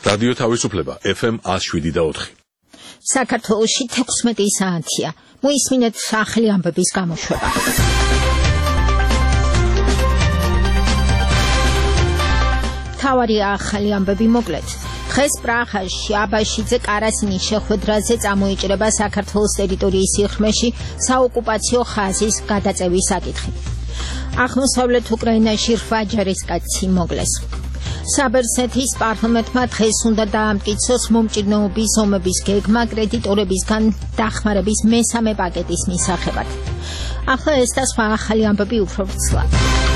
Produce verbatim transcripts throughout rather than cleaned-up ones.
რადიო თავისუფლება F M one oh seven და four. საქართველოში თექვსმეტი საათია. მოისმინეთ ახალი ამბების გამოშვება. თავარი ახალი ამბები მოკლედ. დღეს პრაღაში აბაშიძე კარასინის შეხვედრაზე წამოიჭრება საქართველოს ტერიტორიის სიღრმეში საოკუპაციო ხაზის გადაწევის საკითხი. აღმოსავლეთ უკრაინაში რვა ჯარისკაცი მოკლეს. საბერძნეთის პარლამენტმა დღეს უნდა დაამტკიცოს მომჭირნეობის ომების გეგმა კრედიტორებისგან დახმარების მესამე პაკეტის მისაღებად. ახლა ეს და სხვა ახალი ამბები უფრო ვრცლად.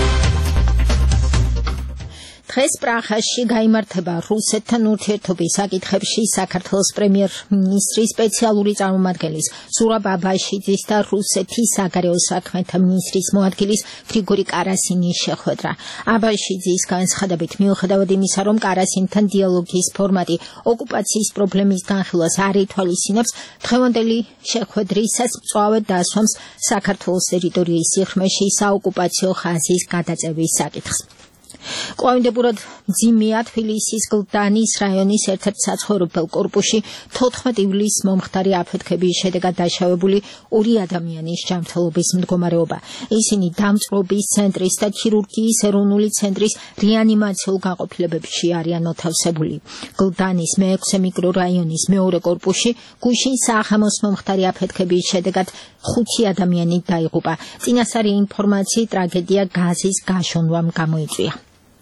დღეს პრაღაში გაიმართება რუსეთთან ურთიერთობის საკითხებში საქართველოს პრემიერ-მინისტრის სპეციალური წარმომადგენლის ზურაბ აბაშიძის და რუსეთის საგარეო საქმეთა მინისტრის მოადგილის გრიგორი კარასინის შეხვედრა. აბაშიძის განცხადებით, მიუხედავად იმისა, რომ კარასინთან დიალოგის ფორმატი ოკუპაციის პრობლემის განხილვას არ ითვალისწინებს, დღევანდელი შეხვედრისას მწვავედ დასვამს საქართველოს ტერიტორიის სიღრმეში საოკუპაციო ხაზის გადაწევის საკითხს. კვლავინდებურად მძიმეა თბილისის გლდანის რაიონის ერთ-ერთ საცხოვრებელ კორპუსში თოთხმეტი ივლისს მომხდარი აფეთქების შედეგად დაშავებული ორი ადამიანის ჯანმრთელობის მდგომარეობა. ისინი დამწვრობის ცენტრის და ქირურგიის ეროვნული ცენტრის რეანიმაციულ განყოფილებებში არიან მოთავსებული. გლდანის მეექვსე მიკრორაიონის მეორე კორპუსში გუშინ სააღამოს მომხდარი აფეთქების შედეგად ხუთი ადამიანი დაიღუპა. წინასწარი ინფორმაციით ტრაგედია გაზის გაშონვამ გამოიწვია.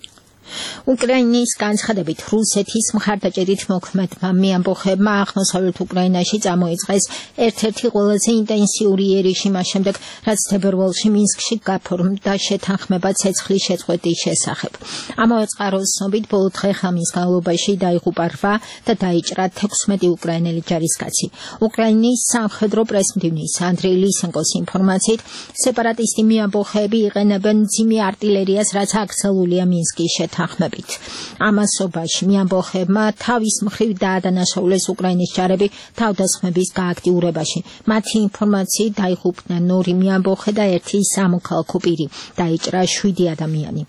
უკრაინის განცხადებით, რუსეთის მხარდაჭერით მოქმედმა მეამბოხებმა აღმოსავლეთ უკრაინაში წამოიწყეს ერთ-ერთი ყველაზე ინტენსიური ერიში მას შემდეგ, რაც თებერვალში მინსკში გაფორმდა შეთანხმება ცეცხლის შეწყვეტის შესახებ. ამავე წყაროს ცნობით, ბოლო დღე-ღამის განმავლობაში დაიღუპა რვა და დაიჭრა თექვსმეტი უკრაინელი ჯარისკაცი. უკრაინის სამხედრო პრესმდივნის ანდრეი ლისენკოს ინფორმაციით, სეპარატისტი მეამბოხეები იყენებენ მძიმე არტილერიას, რაც აკრძალულია მინსკის შეთანხმებით. ამასობაში მეამბოხებმა თავის მხრივ დაადანაშაულეს უკრაინის ჯარები თავდასხმების გააქტიურებაში. მათი ინფორმაციით დაიღუპნენ ორი მეამბოხე და ერთი სამოქალაქო პირი. დაიჭრა შვიდი ადამიანი.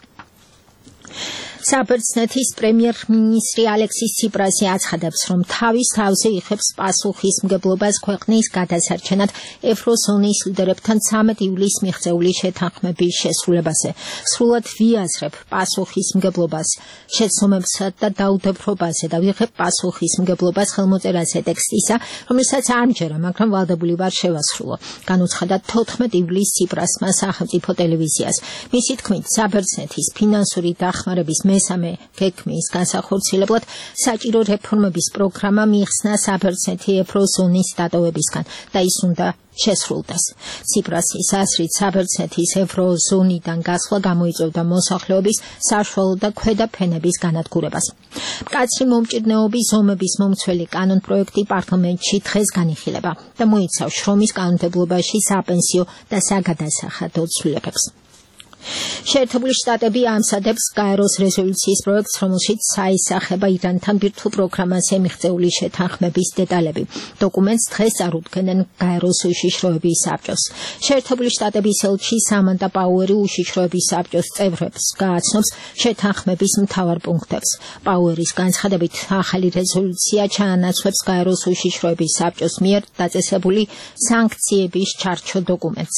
საბერძნეთის პრემიერ-მინისტრი ალექსის ციპრასი აცხადებს, რომ თავის თავზე იღებს პასუხისმგებლობას ქვეყნის გადასარჩენად ევროზონის ლიდერებთან ცამეტი ივლისს მიღწეული შეთანხმების შესრულებაზე. სრულად ვიაზრებ პასუხისმგებლობას, შეცდომებსა და დაუდევრობაზე და ვიღებ პასუხისმგებლობას ხელმოწერაზე ტექსტისა, რომელსაც ამჯერა, მაგრამ ვალდებული ვარ შევასრულო. განუცხადა თოთხმეტი ივლისს ციპრასმა სახელმწიფო ტელევიზიას. მისი თქმით, საბერძნეთის ფინანსური დახმარების მესამე გეგმის განსახორციელებლად საჭირო რეფორმების პროგრამა მიიხსნა საბერძნეთი ევროზონის დატოვებისგან და ის უნდა შესრულდეს. ციპრასის აზრით, საბერძნეთის ევროზონიდან გასვლა გამოიწვევდა მოსახლეობის საშუალო და ქვედა ფენების განადგურებას. მკაცრი მომჭირნეობის ომების მომცველი კანონპროექტი პარლამენტში დღეს განიხილება და მოიცავს შრომის კანონმდებლობაში საპენსიო და საგადასახადო ცვლილებებს. შეერთებული შტატები ამსადებს გაეროს რეზოლუციის პროექტს, რომელშიც საისახება ირანთან ბირთვულ პროგრამაზე მიღწეული შეთანხმების დეტალები. დოკუმენტს დღეს წარუდგენენ გაეროს უშიშროების საბჭოს. შეერთებული შტატების ელჩი სამანტა პაუერი უშიშროების საბჭოს წევრებს გააცნობს შეთანხმების მთავარ პუნქტებს. პაუერის განცხადებით, ახალი რეზოლუცია ჩაანაცვლებს გაეროს უშიშროების საბჭოს მიერ დაწესებული სანქციების ჩარჩო დოკუმენტს.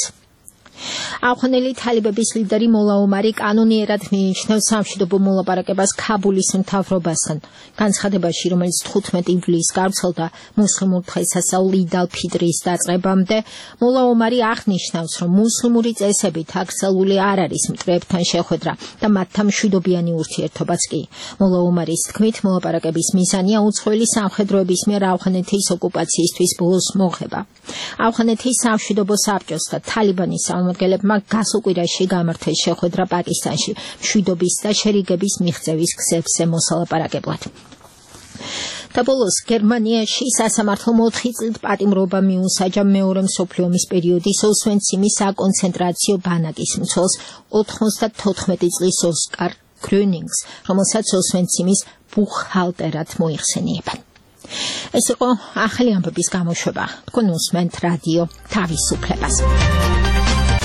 ავღანელი თალიბების ლიდერი მოლა ომარი კანონიერად მიიჩნევს სამშვიდობო მოლაპარაკებას ქაბულის მთავრობასთან. განცხადებაში, რომელიც თხუთმეტი ივლისს გავრცელდა მუსლიმურ დღესასწაულ იდ ალ-ფიტრის დაწყებამდე, მოლა ომარი აღნიშნავს, რომ მუსლიმური წესებით აკრძალული არ არის მტრებთან შეხვედრა და მათთან მშვიდობიანი ურთიერთობაც კი. მოლა ომარის თქმით, მოლაპარაკების მიზანია უცხოელი სამხედროების მიერ ავღანეთის ოკუპაციისთვის ბოლოს მოხება. ავღანეთის სამშვიდობო საბჭოს და თალიბანის წარმომადგენლებმა გასუკვირაში გამართეს შეხვედრა პაკისტანში მშვიდობის და შერიგების მიღწევის გზებზე მოსალაპარაკებლად. და ბოლოს გერმანიაში სასამართლო ოთხი წლით პატიმრობა მიუსაჯა მეორე მსოფლიო ომის პერიოდის ოსვენციმის საკონცენტრაციო ბანაკის მცველს ოთხმოცდათოთხმეტი წლის ოსკარ გრონინგს, რომელსაც ოსვენციმის ბუხჰალტერად მოიხსენიებენ. ეს იყო ახალი ამბების გამოშვება. თქვენ უსმენთ რადიო თავისუფლებას.